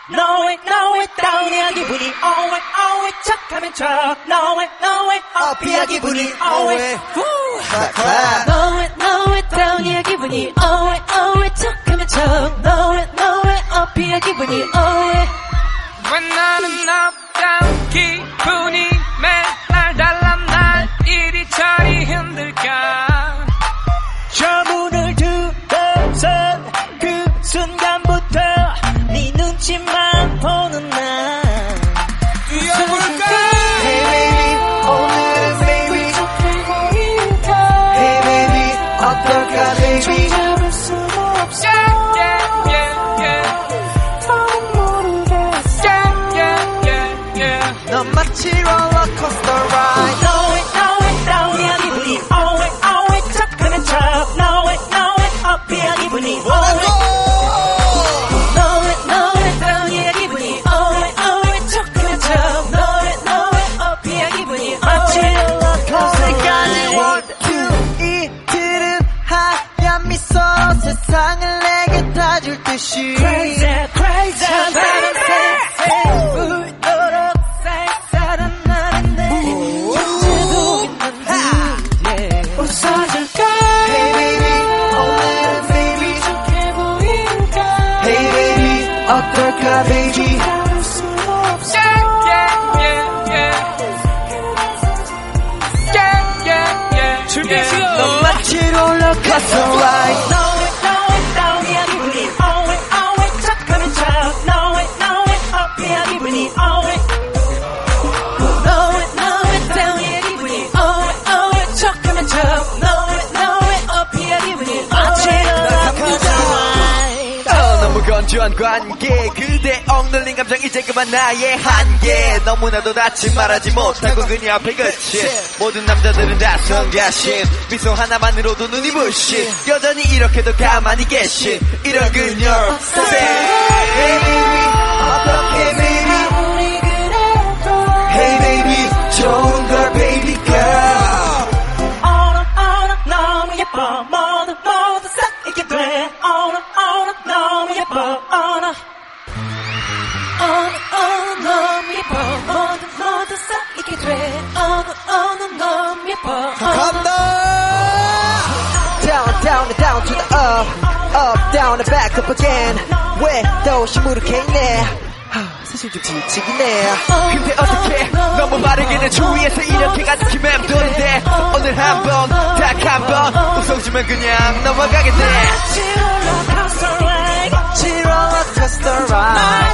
너의 다운이야 기분이 어웨 척하면 쳐 너의 업이야 기분이 어웨 너의 다운이야 기분이 어웨 척하면 쳐 너의 업이야 기분이 어웨 왜 나는 업다운 기분이 맨날 달라 날 이리저리 흔들까 저 문을 들어선 그 순간부터 네 눈치만 보는 날 뛰어볼까 Hey baby 오늘은 baby Hey baby 어떨까 baby 잡을 수 없어 넌 마치 롤러코스터 ride 너의 다운이야 기분이 어웨 척하면 쳐 너의 업이야 기분이 어웨 너의 다운이야 기분이 어웨 척하면 쳐 너의 업이야 기분이 마치 언제까지 이틀은 하얀 미소로 세상을 내게 다줄 듯이 crazy 다른 세상 울도록 쌀쌀한 날인데 이제도 있는데 웃어줄까 Hey baby 오늘은 baby 좋게 보일까 Hey baby 어떨까 baby 잡을 수 없어 준비하시고 넌 마치 롤러코스터 ride 너의 다운이야 기분이 어웨 척하면 쳐 너의 업이야 기분이 어웨 너의 다운이야 기분이 어웨 척하면 쳐 너의 업이야 기분이 마치 너무 건조한 관계 그대 억눌린 감정 이제 그만 나의 한계 너무나도 닿지 말하지 못하고 그녀 앞에 그치 모든 남자들은 다 성가신 미소 하나만으로도 눈이 부신 여전히 이렇게도 가만히 계신 이런 그녀 Hey baby 어떻게 baby 우리 그래도 Hey baby 좋은 걸 baby girl 너무 예뻐 모두 싹 잊게 돼 너무 예뻐 너무 예뻐 모두 싹 잊게 돼 너무 예뻐 Down to the up down and back up again 왜 또 시무룩해 있네 사실 좀 지치기네 근데 어떡해 너무 빠르게는 주위에서 이렇게 가득히 맴도는데 오늘 한번 딱 한번 웃어주면 그냥 넘어가겠네 롤러코스터 ride 롤러코스터 ride